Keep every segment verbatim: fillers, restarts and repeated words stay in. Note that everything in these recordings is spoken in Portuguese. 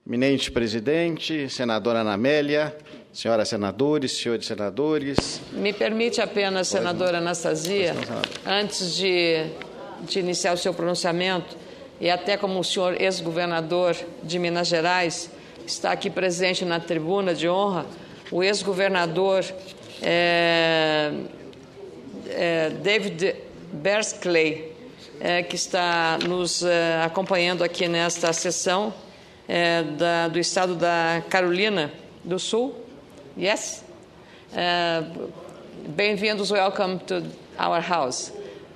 Eminente presidente, senadora Ana Amélia, senhoras senadores, senhores senadores. Me permite apenas, senadora Anastasia, antes de, de iniciar o seu pronunciamento, e até como o senhor ex-governador de Minas Gerais está aqui presente na tribuna de honra, o ex-governador é, é, David Berskley, é, que está nos é, acompanhando aqui nesta sessão é, da, do estado da Carolina do Sul. Yes? Uh, Bem-vindos, welcome to our house.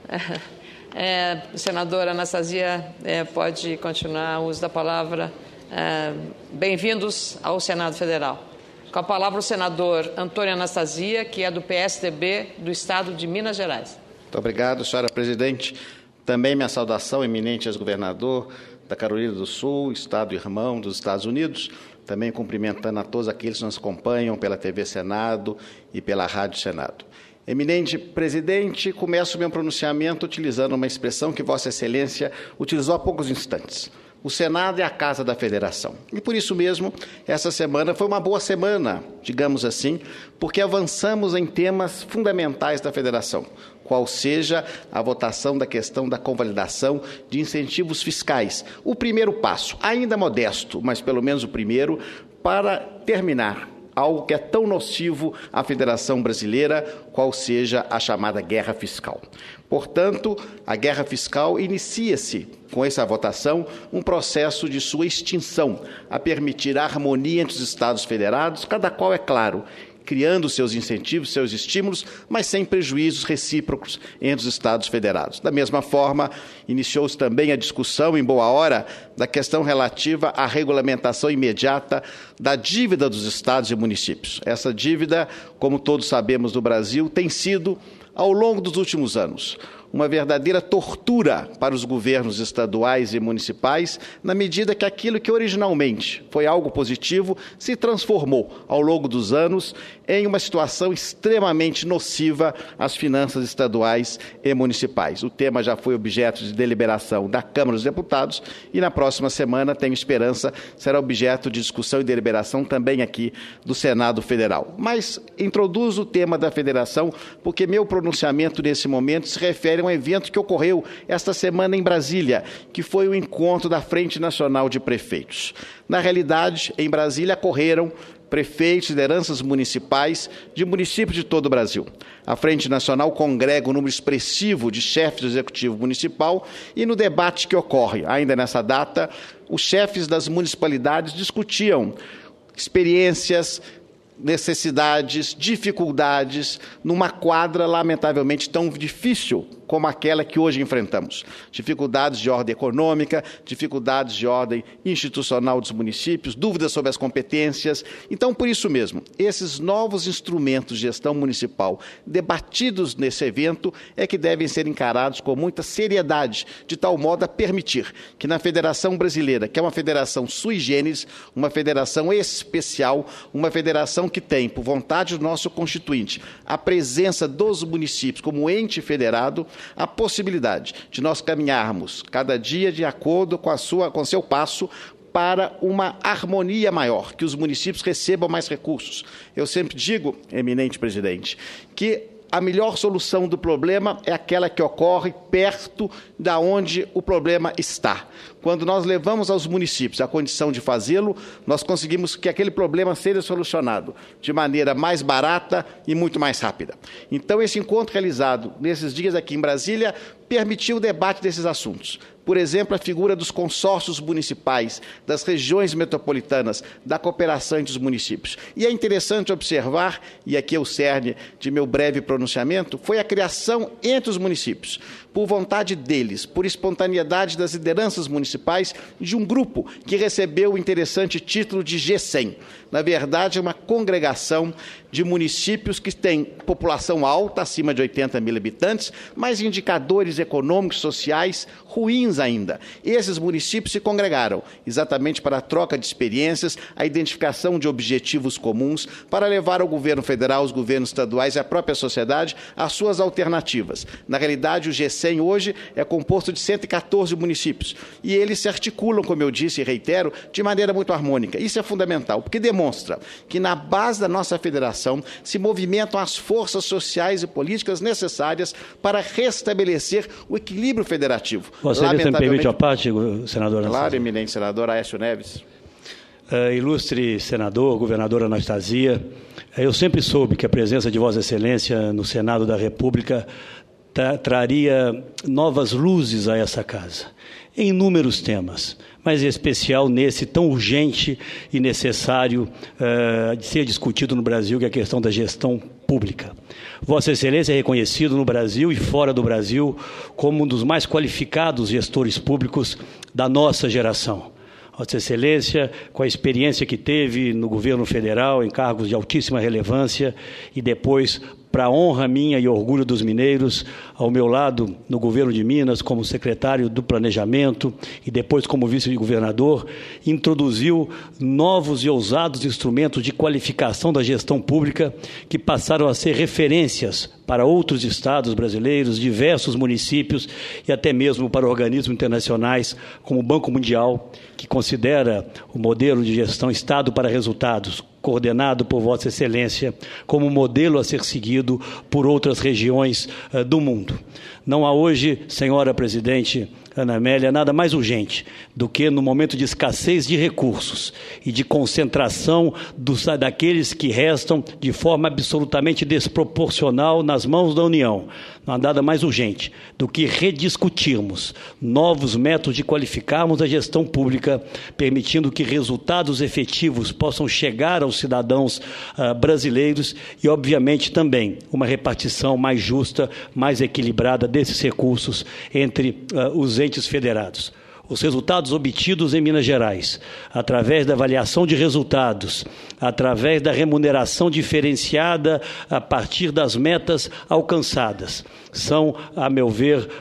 É, senadora Anastasia, é, pode continuar o uso da palavra. É, Bem-vindos ao Senado Federal. Com a palavra o senador Antônio Anastasia, que é do P S D B do Estado de Minas Gerais. Muito obrigado, senhora presidente. Também minha saudação, eminente ex-governador da Carolina do Sul, Estado irmão dos Estados Unidos. Também cumprimentando a todos aqueles que nos acompanham pela T V Senado e pela Rádio Senado. Eminente presidente, começo o meu pronunciamento utilizando uma expressão que Vossa Excelência utilizou há poucos instantes. O Senado é a casa da Federação. E por isso mesmo, essa semana foi uma boa semana, digamos assim, porque avançamos em temas fundamentais da Federação, qual seja a votação da questão da convalidação de incentivos fiscais. O primeiro passo, ainda modesto, mas pelo menos o primeiro, para terminar algo que é tão nocivo à Federação Brasileira, qual seja a chamada guerra fiscal. Portanto, a guerra fiscal inicia-se, com essa votação, um processo de sua extinção, a permitir a harmonia entre os Estados federados, cada qual, é claro, criando seus incentivos, seus estímulos, mas sem prejuízos recíprocos entre os Estados federados. Da mesma forma, iniciou-se também a discussão, em boa hora, da questão relativa à regulamentação imediata da dívida dos Estados e municípios. Essa dívida, como todos sabemos do Brasil, tem sido, ao longo dos últimos anos, uma verdadeira tortura para os governos estaduais e municipais, na medida que aquilo que originalmente foi algo positivo se transformou, ao longo dos anos, em uma situação extremamente nociva às finanças estaduais e municipais. O tema já foi objeto de deliberação da Câmara dos Deputados e, na próxima semana, tenho esperança, será objeto de discussão e deliberação também aqui do Senado Federal. Mas introduzo o tema da Federação porque meu pronunciamento nesse momento se refere um evento que ocorreu esta semana em Brasília, que foi o encontro da Frente Nacional de Prefeitos. Na realidade, em Brasília ocorreram prefeitos e lideranças municipais de municípios de todo o Brasil. A Frente Nacional congrega um número expressivo de chefes do Executivo Municipal e, no debate que ocorre ainda nessa data, os chefes das municipalidades discutiam experiências, necessidades, dificuldades, numa quadra, lamentavelmente, tão difícil como aquela que hoje enfrentamos. Dificuldades de ordem econômica, dificuldades de ordem institucional dos municípios, dúvidas sobre as competências. Então, por isso mesmo, esses novos instrumentos de gestão municipal debatidos nesse evento é que devem ser encarados com muita seriedade, de tal modo a permitir que na Federação Brasileira, que é uma federação sui generis, uma federação especial, uma federação que tem, por vontade do nosso Constituinte, a presença dos municípios como ente federado, a possibilidade de nós caminharmos cada dia de acordo com a sua, com seu passo para uma harmonia maior, que os municípios recebam mais recursos. Eu sempre digo, eminente presidente, que a melhor solução do problema é aquela que ocorre perto da onde o problema está. Quando nós levamos aos municípios a condição de fazê-lo, nós conseguimos que aquele problema seja solucionado de maneira mais barata e muito mais rápida. Então, esse encontro realizado nesses dias aqui em Brasília permitiu o debate desses assuntos. Por exemplo, a figura dos consórcios municipais, das regiões metropolitanas, da cooperação entre os municípios. E é interessante observar, e aqui é o cerne de meu breve pronunciamento, foi a criação entre os municípios, por vontade deles, por espontaneidade das lideranças municipais, de um grupo que recebeu o interessante título de G cem. Na verdade, é uma congregação de municípios que têm população alta, acima de oitenta mil habitantes, mas indicadores econômicos e sociais ruins ainda. Esses municípios se congregaram exatamente para a troca de experiências, a identificação de objetivos comuns, para levar ao governo federal, aos governos estaduais e à própria sociedade as suas alternativas. Na realidade, o G Bacen hoje é composto de cento e quatorze municípios. E eles se articulam, como eu disse e reitero, de maneira muito harmônica. Isso é fundamental, porque demonstra que na base da nossa federação se movimentam as forças sociais e políticas necessárias para restabelecer o equilíbrio federativo. Você me permite uma parte, senador? Claro, eminente senador Aécio Neves. Uh, ilustre senador, governadora Anastasia, eu sempre soube que a presença de Vossa Excelência no Senado da República tra traria novas luzes a essa casa, em inúmeros temas, mas em especial nesse tão urgente e necessário uh, de ser discutido no Brasil, que é a questão da gestão pública. Vossa Excelência é reconhecido no Brasil e fora do Brasil como um dos mais qualificados gestores públicos da nossa geração. Vossa Excelência, com a experiência que teve no governo federal, em cargos de altíssima relevância, e depois, para a honra minha e orgulho dos mineiros, ao meu lado no governo de Minas, como secretário do Planejamento e depois como vice-governador, introduziu novos e ousados instrumentos de qualificação da gestão pública que passaram a ser referências para outros estados brasileiros, diversos municípios e até mesmo para organismos internacionais como o Banco Mundial, que considera o modelo de gestão Estado para resultados, coordenado por Vossa Excelência, como modelo a ser seguido por outras regiões uh, do mundo. Não há hoje, senhora presidente Ana Amélia, nada mais urgente do que no momento de escassez de recursos e de concentração dos, daqueles que restam de forma absolutamente desproporcional nas mãos da União. Não há nada mais urgente do que rediscutirmos novos métodos de qualificarmos a gestão pública, permitindo que resultados efetivos possam chegar aos cidadãos uh, brasileiros e, obviamente, também uma repartição mais justa, mais equilibrada desses recursos entre uh, os entes federados. Os resultados obtidos em Minas Gerais, através da avaliação de resultados, através da remuneração diferenciada a partir das metas alcançadas, são, a meu ver, uh,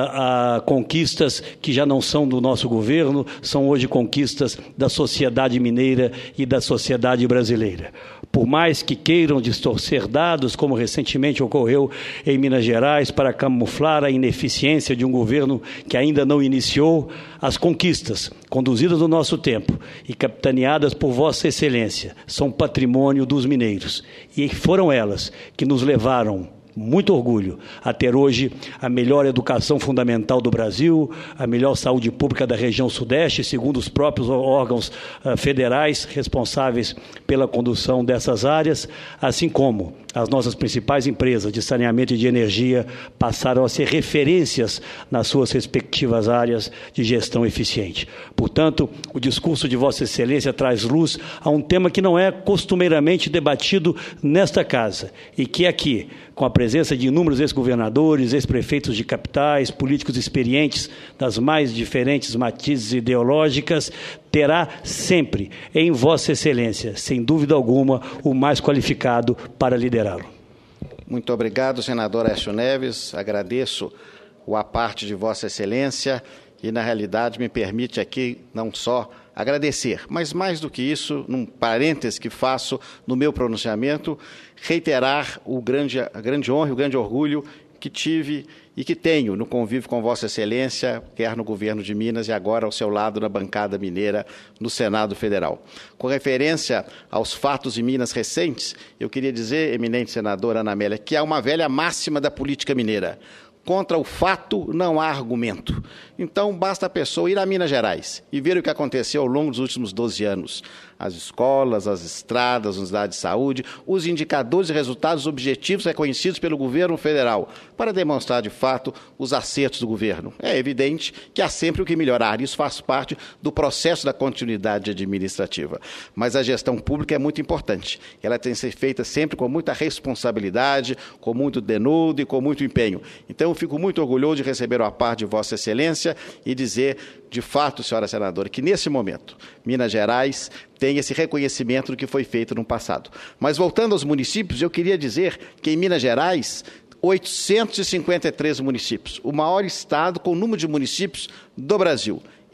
uh, conquistas que já não são do nosso governo, são hoje conquistas da sociedade mineira e da sociedade brasileira. Por mais que queiram distorcer dados, como recentemente ocorreu em Minas Gerais, para camuflar a ineficiência de um governo que ainda não iniciou, as conquistas conduzidas no nosso tempo e capitaneadas por Vossa Excelência são patrimônio dos mineiros. E foram elas que nos levaram, muito orgulho, a ter hoje a melhor educação fundamental do Brasil, a melhor saúde pública da região sudeste, segundo os próprios órgãos uh, federais responsáveis pela condução dessas áreas, assim como as nossas principais empresas de saneamento e de energia passaram a ser referências nas suas respectivas áreas de gestão eficiente. Portanto, o discurso de Vossa Excelência traz luz a um tema que não é costumeiramente debatido nesta casa e que aqui, com a presença de inúmeros ex-governadores, ex-prefeitos de capitais, políticos experientes das mais diferentes matizes ideológicas, terá sempre em Vossa Excelência, sem dúvida alguma, o mais qualificado para liderá-lo. Muito obrigado, senador Aécio Neves. Agradeço o à parte de Vossa Excelência e, na realidade, me permite aqui não só agradecer, mas mais do que isso, num parêntese que faço no meu pronunciamento, reiterar o grande, a grande honra e o grande orgulho que tive e que tenho no convívio com Vossa Excelência, quer no governo de Minas e agora ao seu lado na bancada mineira no Senado Federal. Com referência aos fatos de Minas recentes, eu queria dizer, eminente senadora Ana Amélia, que há uma velha máxima da política mineira: contra o fato não há argumento. Então, basta a pessoa ir a Minas Gerais e ver o que aconteceu ao longo dos últimos doze anos. As escolas, as estradas, as unidades de saúde, os indicadores e resultados objetivos reconhecidos pelo governo federal, para demonstrar, de fato, os acertos do governo. É evidente que há sempre o que melhorar. Isso faz parte do processo da continuidade administrativa. Mas a gestão pública é muito importante. Ela tem que ser feita sempre com muita responsabilidade, com muito denudo e com muito empenho. Então, eu fico muito orgulhoso de receber a parte de Vossa Excelência e dizer, de fato, senhora senadora, que nesse momento, Minas Gerais tem esse reconhecimento do que foi feito no passado. Mas, voltando aos municípios, eu queria dizer que em Minas Gerais, oitocentos e cinquenta e três municípios, o maior estado com número de municípios do Brasil.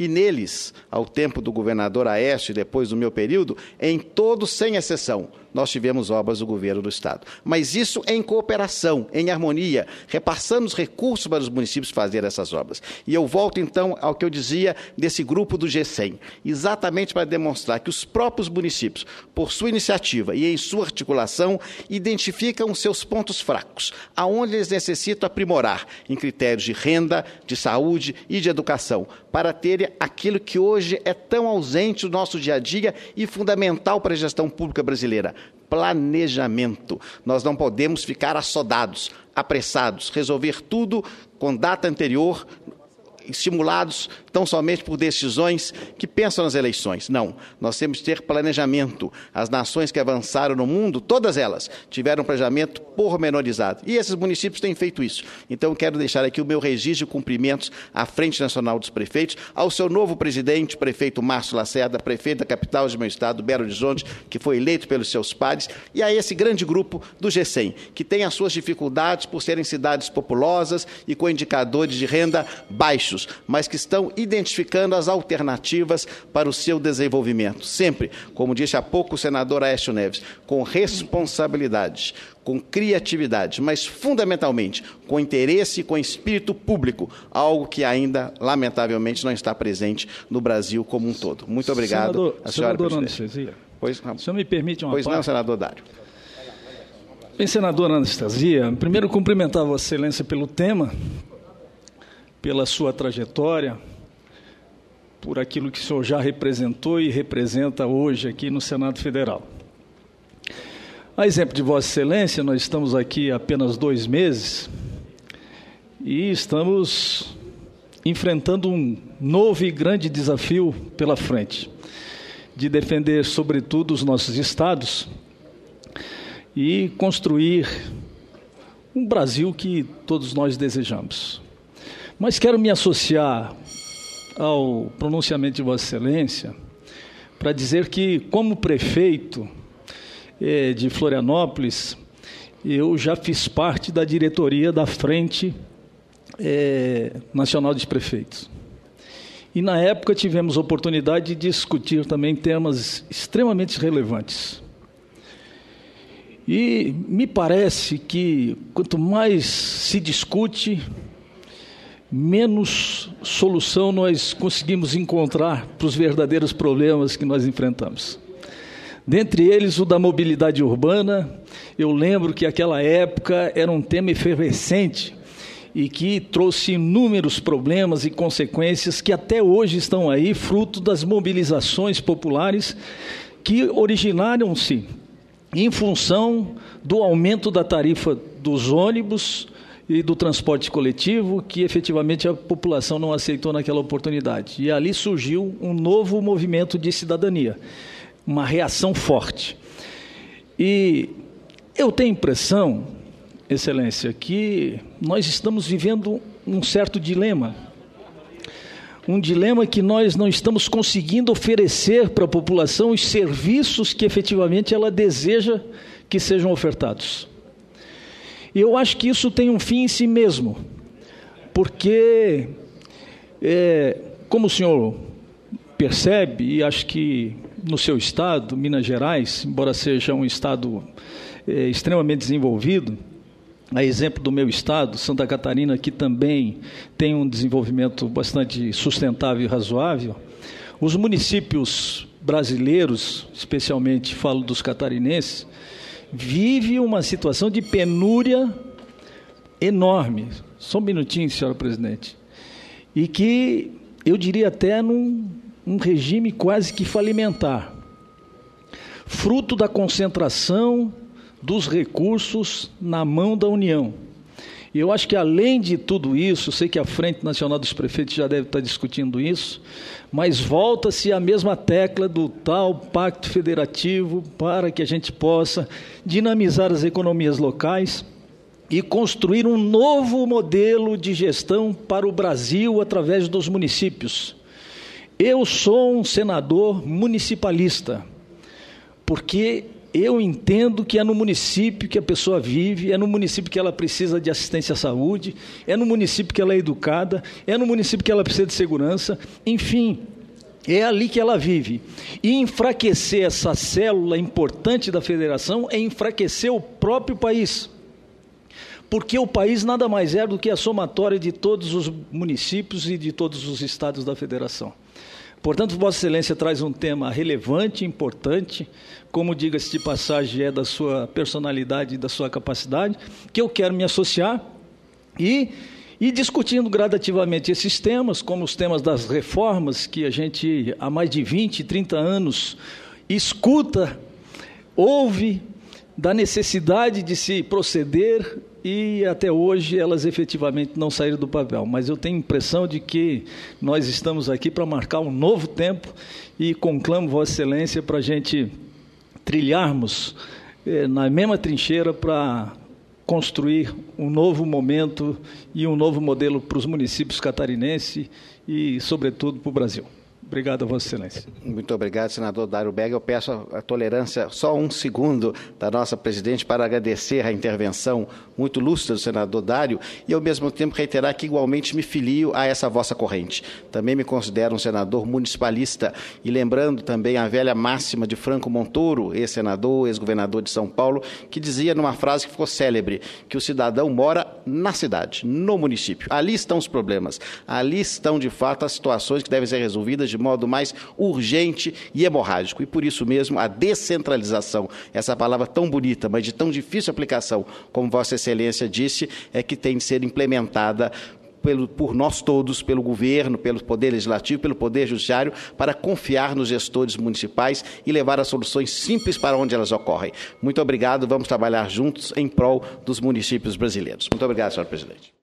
E neles, ao tempo do governador Aécio e depois do meu período, em todos, sem exceção, nós tivemos obras do governo do Estado. Mas isso em cooperação, em harmonia, repassando os recursos para os municípios fazer essas obras. E eu volto, então, ao que eu dizia desse grupo do G cem, exatamente para demonstrar que os próprios municípios, por sua iniciativa e em sua articulação, identificam os seus pontos fracos, aonde eles necessitam aprimorar em critérios de renda, de saúde e de educação, para terem aquilo que hoje é tão ausente do nosso dia a dia e fundamental para a gestão pública brasileira: planejamento. Nós não podemos ficar assodados, apressados, resolver tudo com data anterior, estimulados tão somente por decisões que pensam nas eleições. Não, nós temos que ter planejamento. As nações que avançaram no mundo, todas elas, tiveram um planejamento pormenorizado. E esses municípios têm feito isso. Então, eu quero deixar aqui o meu registro de cumprimentos à Frente Nacional dos Prefeitos, ao seu novo presidente, prefeito Márcio Lacerda, prefeito da capital de meu estado, Belo Horizonte, que foi eleito pelos seus pares, e a esse grande grupo do G cem, que tem as suas dificuldades por serem cidades populosas e com indicadores de renda baixos, mas que estão identificando as alternativas para o seu desenvolvimento. Sempre, como disse há pouco o senador Aécio Neves, com responsabilidade, com criatividade, mas fundamentalmente com interesse e com espírito público, algo que ainda, lamentavelmente, não está presente no Brasil como um todo. Muito obrigado, senador, a senhora senador presidente. Pois, o senhor me permite uma Pois parte? não, senador Dário. Bem, senadora Anastasia, primeiro cumprimentar Vossa Excelência pelo tema, pela sua trajetória, por aquilo que o senhor já representou e representa hoje aqui no Senado Federal. A exemplo de Vossa Excelência, nós estamos aqui há apenas dois meses e estamos enfrentando um novo e grande desafio pela frente, de defender, sobretudo, os nossos estados e construir um Brasil que todos nós desejamos. Mas quero me associar ao pronunciamento de Vossa Excelência para dizer que, como prefeito eh, de Florianópolis, eu já fiz parte da diretoria da Frente eh, Nacional dos Prefeitos. E, na época, tivemos a oportunidade de discutir também temas extremamente relevantes. E me parece que, quanto mais se discute, menos solução nós conseguimos encontrar para os verdadeiros problemas que nós enfrentamos. Dentre eles, o da mobilidade urbana. Eu lembro que aquela época era um tema efervescente e que trouxe inúmeros problemas e consequências que até hoje estão aí, fruto das mobilizações populares que originaram-se em função do aumento da tarifa dos ônibus e do transporte coletivo, que efetivamente a população não aceitou naquela oportunidade. E ali surgiu um novo movimento de cidadania, uma reação forte. E eu tenho a impressão, Excelência, que nós estamos vivendo um certo dilema. Um dilema que nós não estamos conseguindo oferecer para a população os serviços que efetivamente ela deseja que sejam ofertados. E eu acho que isso tem um fim em si mesmo, porque, é, como o senhor percebe, e acho que no seu estado, Minas Gerais, embora seja um estado é, extremamente desenvolvido, a exemplo do meu estado, Santa Catarina, que também tem um desenvolvimento bastante sustentável e razoável, os municípios brasileiros, especialmente falo dos catarinenses, vive uma situação de penúria enorme. Só um minutinho, senhora presidente. E que, eu diria até, num um regime quase que falimentar. Fruto da concentração dos recursos na mão da União. E eu acho que, além de tudo isso, sei que a Frente Nacional dos Prefeitos já deve estar discutindo isso, mas volta-se à mesma tecla do tal pacto federativo para que a gente possa dinamizar as economias locais e construir um novo modelo de gestão para o Brasil através dos municípios. Eu sou um senador municipalista, porque eu entendo que é no município que a pessoa vive, é no município que ela precisa de assistência à saúde, é no município que ela é educada, é no município que ela precisa de segurança, enfim, é ali que ela vive. E enfraquecer essa célula importante da federação é enfraquecer o próprio país. Porque o país nada mais é do que a somatória de todos os municípios e de todos os estados da federação. Portanto, Vossa Excelência traz um tema relevante, importante, como diga-se de passagem, é da sua personalidade e da sua capacidade, que eu quero me associar e, e discutindo gradativamente esses temas, como os temas das reformas, que a gente há mais de vinte, trinta anos escuta, ouve, da necessidade de se proceder e até hoje elas efetivamente não saíram do papel. Mas eu tenho a impressão de que nós estamos aqui para marcar um novo tempo e conclamo Vossa Excelência para a gente trilharmos eh, na mesma trincheira para construir um novo momento e um novo modelo para os municípios catarinenses e, sobretudo, para o Brasil. Obrigado a Vossa Excelência. Muito obrigado, senador Dário Berger. Eu peço a, a tolerância, só um segundo, da nossa presidente para agradecer a intervenção muito lúcida do senador Dário e, ao mesmo tempo, reiterar que igualmente me filio a essa vossa corrente. Também me considero um senador municipalista e lembrando também a velha máxima de Franco Montoro, ex-senador, ex-governador de São Paulo, que dizia numa frase que ficou célebre, que o cidadão mora na cidade, no município. Ali estão os problemas, ali estão, de fato, as situações que devem ser resolvidas de modo mais urgente e hemorrágico. E por isso mesmo a descentralização, essa palavra tão bonita, mas de tão difícil aplicação, como Vossa Excelência disse, é que tem de ser implementada pelo, por nós todos, pelo governo, pelo Poder Legislativo, pelo Poder Judiciário, para confiar nos gestores municipais e levar as soluções simples para onde elas ocorrem. Muito obrigado, vamos trabalhar juntos em prol dos municípios brasileiros. Muito obrigado, senhor presidente.